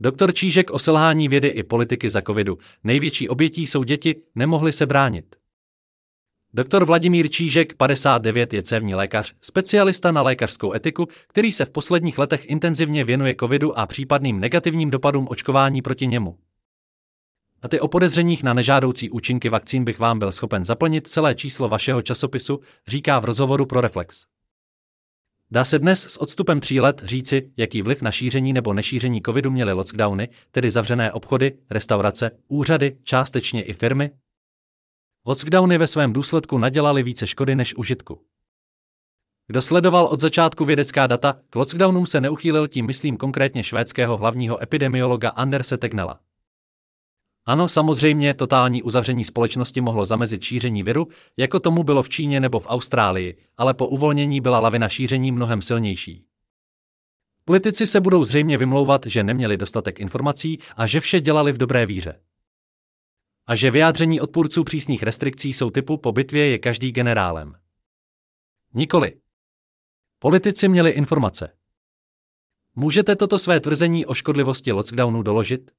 Doktor Čížek o selhání vědy i politiky za covidu. Největší obětí jsou děti, nemohli se bránit. Doktor Vladimír Čížek, 59, je cévní lékař, specialista na lékařskou etiku, který se v posledních letech intenzivně věnuje covidu a případným negativním dopadům očkování proti němu. A ty o podezřeních na nežádoucí účinky vakcín bych vám byl schopen zaplnit celé číslo vašeho časopisu, říká v rozhovoru pro Reflex. Dá se dnes s odstupem 3 let říci, jaký vliv na šíření nebo nešíření covidu měly lockdowny, tedy zavřené obchody, restaurace, úřady, částečně i firmy? Lockdowny ve svém důsledku nadělaly více škody než užitku. Kdo sledoval od začátku vědecká data, k lockdownům se neuchýlil, tím myslím konkrétně švédského hlavního epidemiologa Anderse Tegnella. Ano, samozřejmě, totální uzavření společnosti mohlo zamezit šíření viru, jako tomu bylo v Číně nebo v Austrálii, ale po uvolnění byla lavina šíření mnohem silnější. Politici se budou zřejmě vymlouvat, že neměli dostatek informací a že vše dělali v dobré víře. A že vyjádření odpůrců přísných restrikcí jsou typu po bitvě je každý generálem. Nikoli. Politici měli informace. Můžete toto své tvrzení o škodlivosti lockdownu doložit?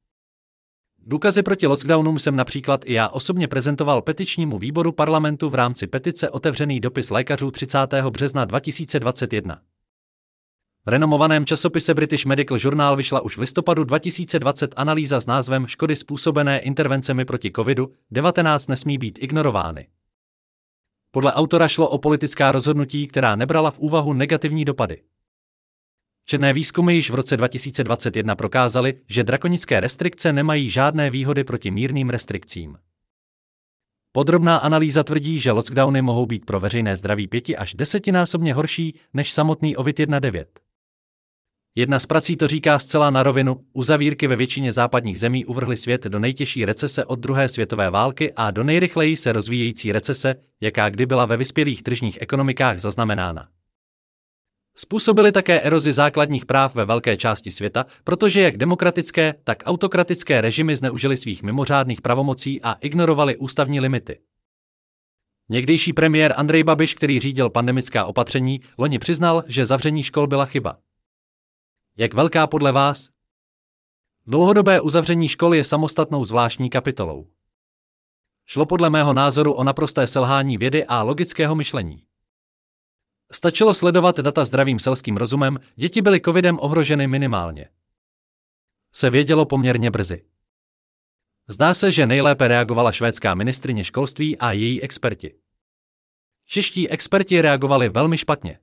Důkazy proti lockdownům jsem například i já osobně prezentoval petičnímu výboru parlamentu v rámci petice Otevřený dopis lékařů 30. března 2021. V renomovaném časopise British Medical Journal vyšla už v listopadu 2020 analýza s názvem Škody způsobené intervencemi proti COVID-19 nesmí být ignorovány. Podle autora šlo o politická rozhodnutí, která nebrala v úvahu negativní dopady. Četné výzkumy již v roce 2021 prokázaly, že drakonické restrikce nemají žádné výhody proti mírným restrikcím. Podrobná analýza tvrdí, že lockdowny mohou být pro veřejné zdraví 5 až 10násobně horší než samotný COVID-19. Jedna z prací to říká zcela na rovinu, uzavírky ve většině západních zemí uvrhly svět do nejtěžší recese od druhé světové války a do nejrychleji se rozvíjející recese, jaká kdy byla ve vyspělých tržních ekonomikách zaznamenána. Způsobily také erozi základních práv ve velké části světa, protože jak demokratické, tak autokratické režimy zneužily svých mimořádných pravomocí a ignorovali ústavní limity. Někdejší premiér Andrej Babiš, který řídil pandemická opatření, loni přiznal, že zavření škol byla chyba. Jak velká podle vás? Dlouhodobé uzavření škol je samostatnou zvláštní kapitolou. Šlo podle mého názoru o naprosté selhání vědy a logického myšlení. Stačilo sledovat data zdravým selským rozumem, děti byly covidem ohroženy minimálně. Se vědělo poměrně brzy. Zdá se, že nejlépe reagovala švédská ministryně školství a její experti. Čeští experti reagovali velmi špatně.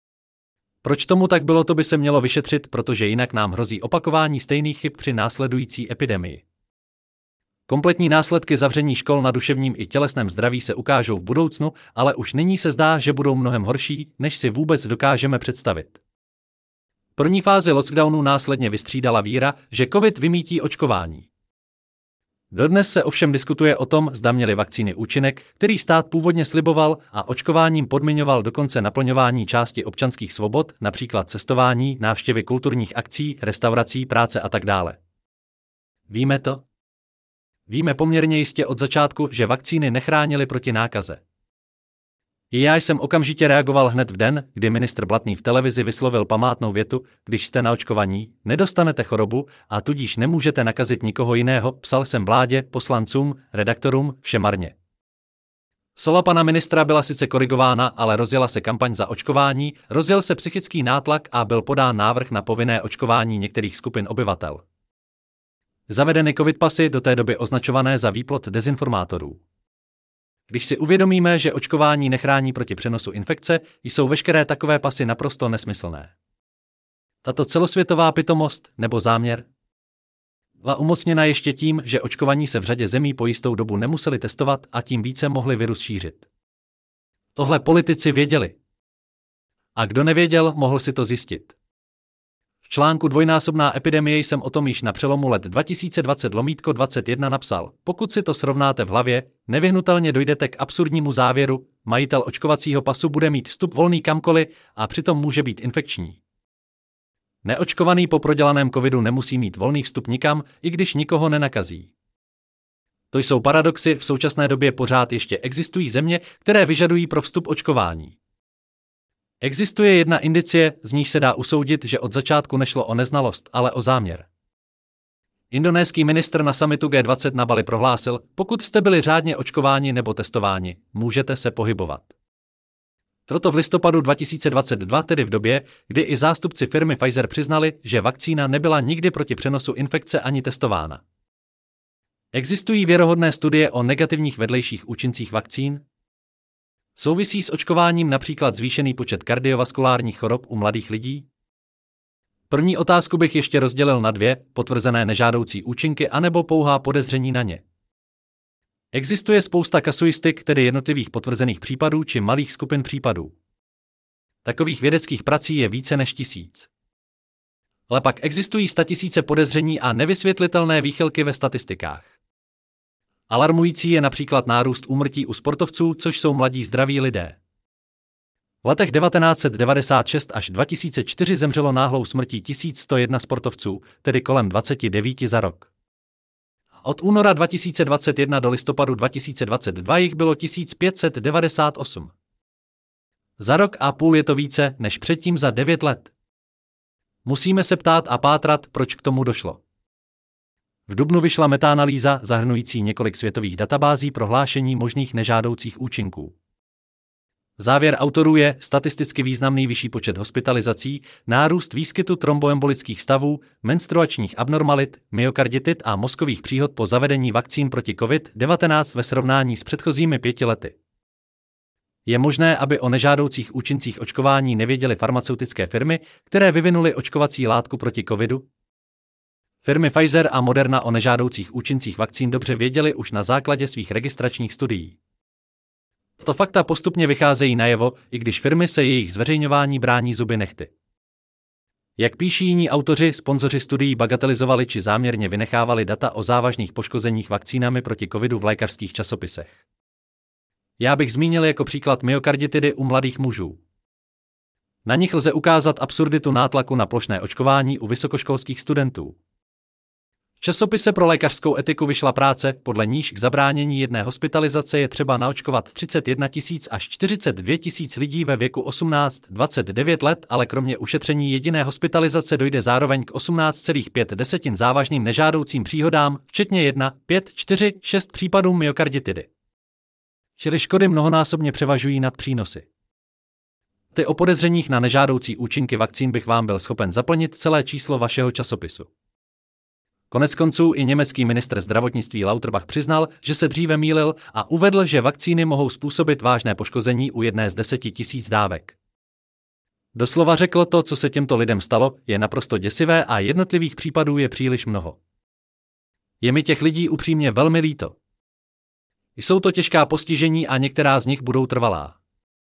Proč tomu tak bylo, to by se mělo vyšetřit, protože jinak nám hrozí opakování stejných chyb při následující epidemii. Kompletní následky zavření škol na duševním i tělesném zdraví se ukážou v budoucnu, ale už nyní se zdá, že budou mnohem horší, než si vůbec dokážeme představit. První fázi lockdownu následně vystřídala víra, že COVID vymítí očkování. Dodnes se ovšem diskutuje o tom, zda měly vakcíny účinek, který stát původně sliboval a očkováním podmiňoval dokonce naplňování části občanských svobod, například cestování, návštěvy kulturních akcí, restaurací, práce a tak dále. Víme to? Víme poměrně jistě od začátku, že vakcíny nechránily proti nákaze. I já jsem okamžitě reagoval hned v den, kdy ministr Blatný v televizi vyslovil památnou větu: když jste naočkovaní, nedostanete chorobu a tudíž nemůžete nakazit nikoho jiného, psal jsem vládě, poslancům, redaktorům, vše marně. Slova pana ministra byla sice korigována, ale rozjela se kampaň za očkování, rozjel se psychický nátlak a byl podán návrh na povinné očkování některých skupin obyvatel. Zavedeny covid pasy, do té doby označované za výplod dezinformátorů. Když si uvědomíme, že očkování nechrání proti přenosu infekce, jsou veškeré takové pasy naprosto nesmyslné. Tato celosvětová pitomost nebo záměr byla umocněna ještě tím, že očkovaní se v řadě zemí po jistou dobu nemuseli testovat a tím více mohli virus šířit. Tohle politici věděli. A kdo nevěděl, mohl si to zjistit. V článku Dvojnásobná epidemie jsem o tom již na přelomu let 2020/21 napsal: pokud si to srovnáte v hlavě, nevyhnutelně dojdete k absurdnímu závěru, majitel očkovacího pasu bude mít vstup volný kamkoliv a přitom může být infekční. Neočkovaný po prodělaném covidu nemusí mít volný vstup nikam, i když nikoho nenakazí. To jsou paradoxy, v současné době pořád ještě existují země, které vyžadují pro vstup očkování. Existuje jedna indicie, z níž se dá usoudit, že od začátku nešlo o neznalost, ale o záměr. Indonéský ministr na summitu G20 na Bali prohlásil, pokud jste byli řádně očkováni nebo testováni, můžete se pohybovat. Proto v listopadu 2022, tedy v době, kdy i zástupci firmy Pfizer přiznali, že vakcína nebyla nikdy proti přenosu infekce ani testována. Existují věrohodné studie o negativních vedlejších účincích vakcín? Souvisí s očkováním například zvýšený počet kardiovaskulárních chorob u mladých lidí? První otázku bych ještě rozdělil na dvě, potvrzené nežádoucí účinky anebo pouhá podezření na ně. Existuje spousta kasuistik, tedy jednotlivých potvrzených případů či malých skupin případů. Takových vědeckých prací je více než 1000. Ale pak existují statisíce podezření a nevysvětlitelné výchylky ve statistikách. Alarmující je například nárůst úmrtí u sportovců, což jsou mladí zdraví lidé. V letech 1996 až 2004 zemřelo náhlou smrtí 1101 sportovců, tedy kolem 29 za rok. Od února 2021 do listopadu 2022 jich bylo 1598. Za rok a půl je to více než předtím za 9 let. Musíme se ptát a pátrat, proč k tomu došlo. V dubnu vyšla metaanalýza zahrnující několik světových databází prohlášení možných nežádoucích účinků. Závěr autorů je statisticky významný vyšší počet hospitalizací, nárůst výskytu tromboembolických stavů, menstruačních abnormalit, myokarditit a mozkových příhod po zavedení vakcín proti COVID-19 ve srovnání s předchozími 5 lety. Je možné, aby o nežádoucích účincích očkování nevěděly farmaceutické firmy, které vyvinuly očkovací látku proti covidu? Firmy Pfizer a Moderna o nežádoucích účincích vakcín dobře věděly už na základě svých registračních studií. To fakta postupně vycházejí najevo, i když firmy se jejich zveřejňování brání zuby nehty. Jak píší jiní autoři, sponzoři studií bagatelizovali či záměrně vynechávali data o závažných poškozeních vakcínami proti covidu v lékařských časopisech. Já bych zmínil jako příklad myokarditidy u mladých mužů. Na nich lze ukázat absurditu nátlaku na plošné očkování u vysokoškolských studentů. V časopise pro lékařskou etiku vyšla práce, podle níž k zabránění jedné hospitalizace je třeba naočkovat 31 000 až 42 000 lidí ve věku 18–29 let, ale kromě ušetření jediné hospitalizace dojde zároveň k 18,5 závažným nežádoucím příhodám, včetně 1, 5, 4, 6 případů myokarditidy. Čili škody mnohonásobně převažují nad přínosy. Ty o podezřeních na nežádoucí účinky vakcín bych vám byl schopen zaplnit celé číslo vašeho časopisu. Koneckonců i německý ministr zdravotnictví Lauterbach přiznal, že se dříve mýlil a uvedl, že vakcíny mohou způsobit vážné poškození u jedné z 10 000 dávek. Doslova řekl to, co se těmto lidem stalo, je naprosto děsivé a jednotlivých případů je příliš mnoho. Je mi těch lidí upřímně velmi líto. Jsou to těžká postižení a některá z nich budou trvalá.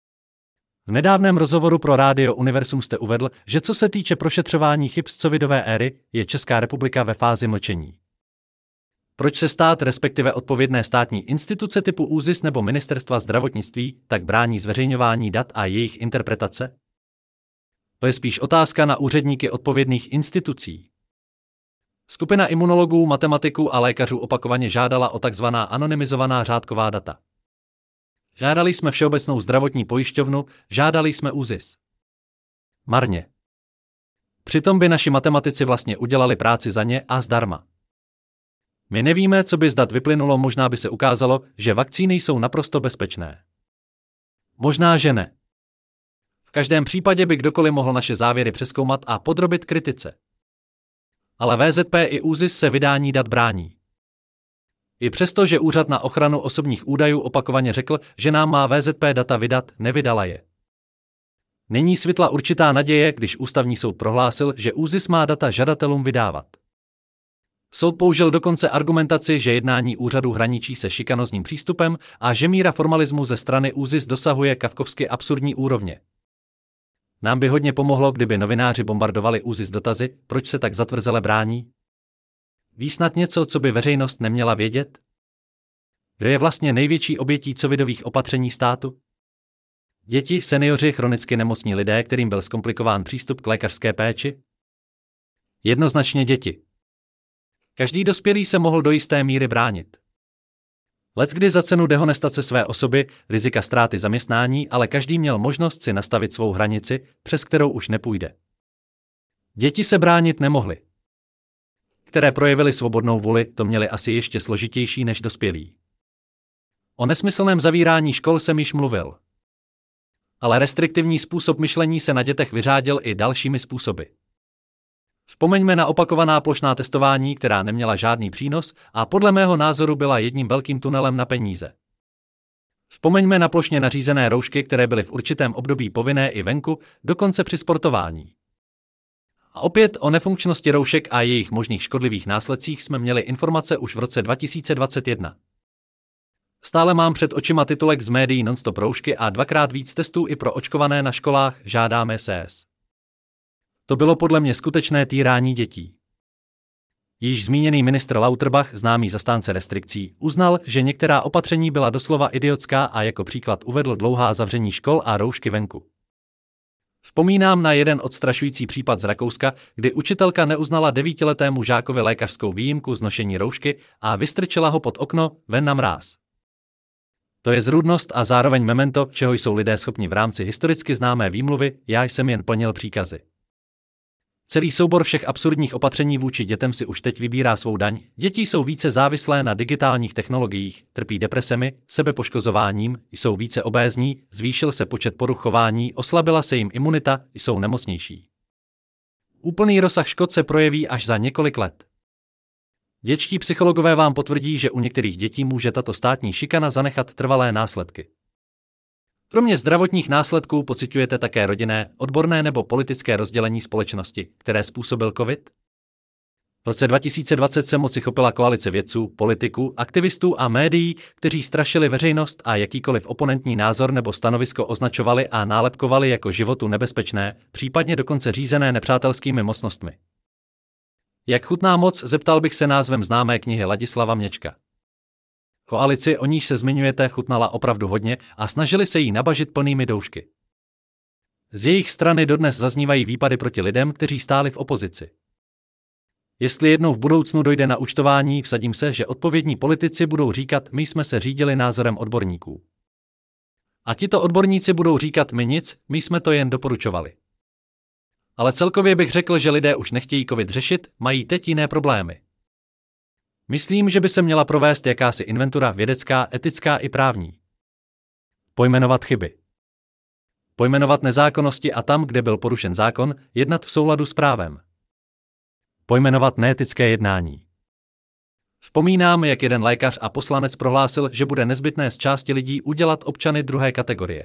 V nedávném rozhovoru pro Rádio Universum jste uvedl, že co se týče prošetřování chyb z covidové éry, je Česká republika ve fázi mlčení. Proč se stát, respektive odpovědné státní instituce typu ÚZIS nebo Ministerstva zdravotnictví, tak brání zveřejňování dat a jejich interpretace? To je spíš otázka na úředníky odpovědných institucí. Skupina imunologů, matematiků a lékařů opakovaně žádala o tzv. Anonymizovaná řádková data. Žádali jsme Všeobecnou zdravotní pojišťovnu, žádali jsme ÚZIS. Marně. Přitom by naši matematici vlastně udělali práci za ně a zdarma. My nevíme, co by z dat vyplynulo, možná by se ukázalo, že vakcíny jsou naprosto bezpečné. Možná, že ne. V každém případě by kdokoliv mohl naše závěry přezkoumat a podrobit kritice. Ale VZP i ÚZIS se vydání dat brání. I přesto, že Úřad na ochranu osobních údajů opakovaně řekl, že nám má VZP data vydat, nevydala je. Nyní svitla určitá naděje, když Ústavní soud prohlásil, že ÚZIS má data žadatelům vydávat. Soud použil dokonce argumentaci, že jednání úřadu hraničí se šikanózním přístupem a že míra formalismu ze strany ÚZIS dosahuje kafkovsky absurdní úrovně. Nám by hodně pomohlo, kdyby novináři bombardovali ÚZIS dotazy, proč se tak zatvrzele brání? Ví snad něco, co by veřejnost neměla vědět? Kdo je vlastně největší obětí covidových opatření státu? Děti, seniori, chronicky nemocní lidé, kterým byl zkomplikován přístup k lékařské péči? Jednoznačně děti. Každý dospělý se mohl do jisté míry bránit. Leckdy za cenu dehonestace své osoby, rizika ztráty zaměstnání, ale každý měl možnost si nastavit svou hranici, přes kterou už nepůjde. Děti se bránit nemohly. které projevily svobodnou vůli, to měli asi ještě složitější než dospělí. O nesmyslném zavírání škol jsem již mluvil. Ale restriktivní způsob myšlení se na dětech vyřádil i dalšími způsoby. Vzpomeňme na opakovaná plošná testování, která neměla žádný přínos a podle mého názoru byla jedním velkým tunelem na peníze. Vzpomeňme na plošně nařízené roušky, které byly v určitém období povinné i venku, dokonce při sportování. A opět o nefunkčnosti roušek a jejich možných škodlivých následcích jsme měli informace už v roce 2021. Stále mám před očima titulek z médií non-stop roušky a 2x víc testů i pro očkované na školách, žádáme SES. To bylo podle mě skutečné týrání dětí. Již zmíněný ministr Lauterbach, známý zastánce restrikcí, uznal, že některá opatření byla doslova idiotská a jako příklad uvedl dlouhá zavření škol a roušky venku. Vzpomínám na jeden odstrašující případ z Rakouska, kdy učitelka neuznala 9letému žákovi lékařskou výjimku z nošení roušky a vystrčila ho pod okno ven na mráz. To je zrůdnost a zároveň memento, čeho jsou lidé schopni v rámci historicky známé výmluvy, já jsem jen plnil příkazy. Celý soubor všech absurdních opatření vůči dětem si už teď vybírá svou daň. Děti jsou více závislé na digitálních technologiích, trpí depresemi, sebepoškozováním, jsou více obézní, zvýšil se počet poruch chování, oslabila se jim imunita, jsou nemocnější. Úplný rozsah škod se projeví až za několik let. Dětští psychologové vám potvrdí, že u některých dětí může tato státní šikana zanechat trvalé následky. Kromě zdravotních následků pociťujete také rodinné, odborné nebo politické rozdělení společnosti, které způsobil COVID? V roce 2020 se moci chopila koalice vědců, politiků, aktivistů a médií, kteří strašili veřejnost a jakýkoliv oponentní názor nebo stanovisko označovali a nálepkovali jako životu nebezpečné, případně dokonce řízené nepřátelskými mocnostmi. Jak chutná moc, zeptal bych se názvem známé knihy Ladislava Měčka. Koalici, o níž se zmiňujete, chutnala opravdu hodně a snažili se jí nabažit plnými doušky. Z jejich strany dodnes zaznívají výpady proti lidem, kteří stáli v opozici. Jestli jednou v budoucnu dojde na účtování, vsadím se, že odpovědní politici budou říkat, my jsme se řídili názorem odborníků. A tito odborníci budou říkat, my nic, my jsme to jen doporučovali. Ale celkově bych řekl, že lidé už nechtějí COVID řešit, mají teď jiné problémy. Myslím, že by se měla provést jakási inventura vědecká, etická i právní. Pojmenovat chyby. Pojmenovat nezákonnosti a tam, kde byl porušen zákon, jednat v souladu s právem. Pojmenovat neetické jednání. Vzpomínám, jak jeden lékař a poslanec prohlásil, že bude nezbytné z části lidí udělat občany druhé kategorie.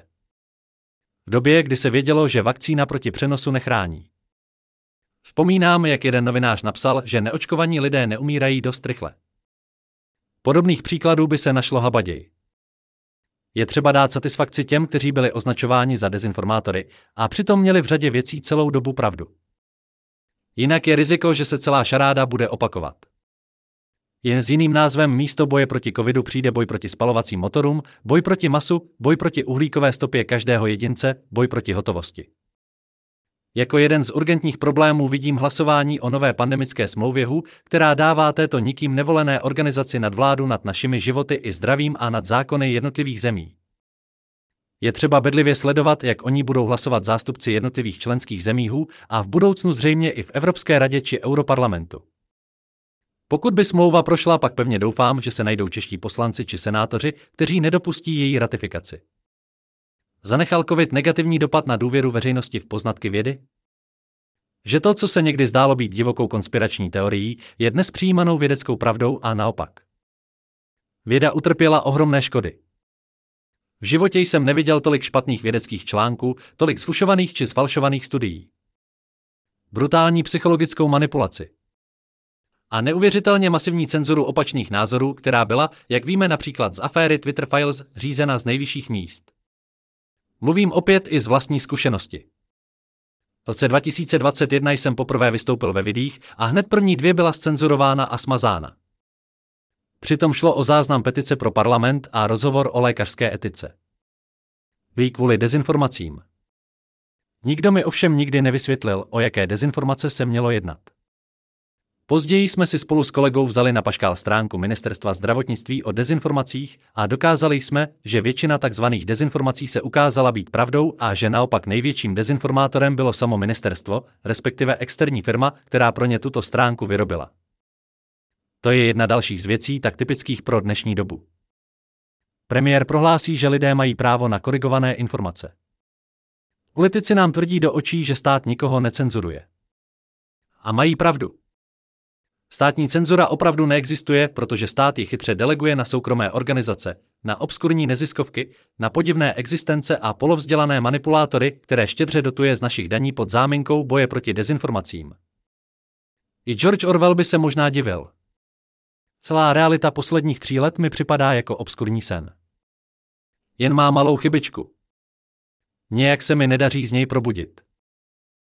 V době, kdy se vědělo, že vakcína proti přenosu nechrání. Vzpomínám, jak jeden novinář napsal, že neočkovaní lidé neumírají dost rychle. Podobných příkladů by se našlo habaději. Je třeba dát satisfakci těm, kteří byli označováni za dezinformátory a přitom měli v řadě věcí celou dobu pravdu. Jinak je riziko, že se celá šaráda bude opakovat. Jen s jiným názvem místo boje proti covidu přijde boj proti spalovacím motorům, boj proti masu, boj proti uhlíkové stopě každého jedince, boj proti hotovosti. Jako jeden z urgentních problémů vidím hlasování o nové pandemické smlouvě WHO, která dává této nikým nevolené organizaci nadvládu nad našimi životy i zdravím a nad zákony jednotlivých zemí. Je třeba bedlivě sledovat, jak oni budou hlasovat zástupci jednotlivých členských zemí WHO a v budoucnu zřejmě i v Evropské radě či Europarlamentu. Pokud by smlouva prošla, pak pevně doufám, že se najdou čeští poslanci či senátoři, kteří nedopustí její ratifikaci. Zanechal COVID negativní dopad na důvěru veřejnosti v poznatky vědy? Že to, co se někdy zdálo být divokou konspirační teorií, je dnes přijímanou vědeckou pravdou a naopak. Věda utrpěla ohromné škody. V životě jsem neviděl tolik špatných vědeckých článků, tolik zfušovaných či sfalšovaných studií. Brutální psychologickou manipulaci. A neuvěřitelně masivní cenzuru opačných názorů, která byla, jak víme například z aféry Twitter Files, řízena z nejvyšších míst. Mluvím opět i z vlastní zkušenosti. V roce 2021 jsem poprvé vystoupil ve videích a hned první 2 byla zcenzurována a smazána. Přitom šlo o záznam petice pro parlament a rozhovor o lékařské etice. Byli kvůli dezinformacím. Nikdo mi ovšem nikdy nevysvětlil, o jaké dezinformace se mělo jednat. Později jsme si spolu s kolegou vzali na paškál stránku Ministerstva zdravotnictví o dezinformacích a dokázali jsme, že většina tzv. Dezinformací se ukázala být pravdou a že naopak největším dezinformátorem bylo samo ministerstvo, respektive externí firma, která pro ně tuto stránku vyrobila. To je jedna dalších z věcí tak typických pro dnešní dobu. Premiér prohlásí, že lidé mají právo na korigované informace. Politici nám tvrdí do očí, že stát nikoho necenzuruje. A mají pravdu. Státní cenzura opravdu neexistuje, protože stát ji chytře deleguje na soukromé organizace, na obskurní neziskovky, na podivné existence a polovzdělané manipulátory, které štědře dotuje z našich daní pod záminkou boje proti dezinformacím. I George Orwell by se možná divil. Celá realita posledních 3 let mi připadá jako obskurní sen. Jen má malou chybičku. Nějak se mi nedaří z něj probudit.